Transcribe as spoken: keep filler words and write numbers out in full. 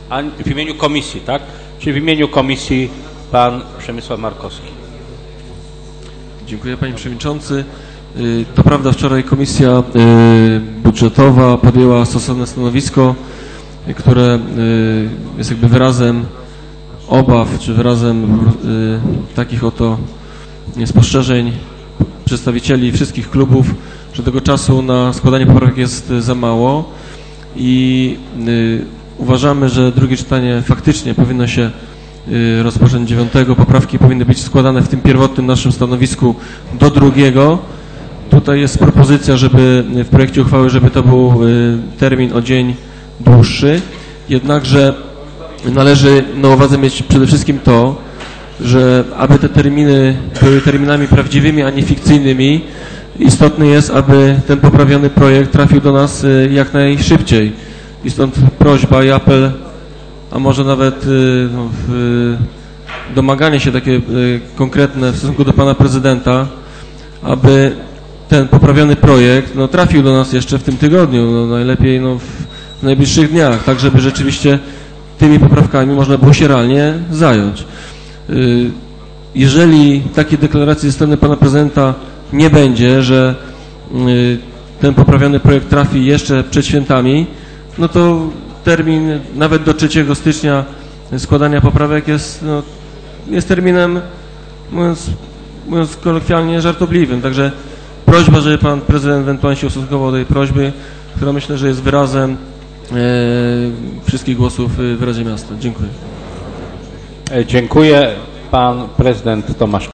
A w imieniu komisji, tak? Czyli w imieniu komisji pan Przemysław Markowski. Dziękuję, panie przewodniczący. To prawda, wczoraj komisja budżetowa podjęła stosowne stanowisko, które jest jakby wyrazem obaw, czy wyrazem takich oto spostrzeżeń przedstawicieli wszystkich klubów, że tego czasu na składanie poprawek jest za mało i uważamy, że drugie czytanie faktycznie powinno się rozpocząć dziewiątego. Poprawki powinny być składane w tym pierwotnym naszym stanowisku do drugiego. Tutaj jest propozycja, żeby w projekcie uchwały, żeby to był termin o dzień dłuższy. Jednakże należy na uwadze mieć przede wszystkim to, że aby te terminy były terminami prawdziwymi, a nie fikcyjnymi, istotne jest, aby ten poprawiony projekt trafił do nas jak najszybciej. I stąd prośba i apel, a może nawet no, domaganie się takie konkretne w stosunku do pana prezydenta, aby ten poprawiony projekt no, trafił do nas jeszcze w tym tygodniu, no, najlepiej no, w najbliższych dniach, tak żeby rzeczywiście tymi poprawkami można było się realnie zająć. Jeżeli takiej deklaracji ze strony pana prezydenta nie będzie, że ten poprawiony projekt trafi jeszcze przed świętami, no to termin nawet do trzeciego stycznia składania poprawek jest, no, jest terminem, mówiąc, mówiąc kolokwialnie, żartobliwym. Także prośba, żeby pan prezydent ewentualnie się ustosunkował do tej prośby, która myślę, że jest wyrazem e, wszystkich głosów w Radzie Miasta. Dziękuję. Dziękuję. Pan prezydent Tomasz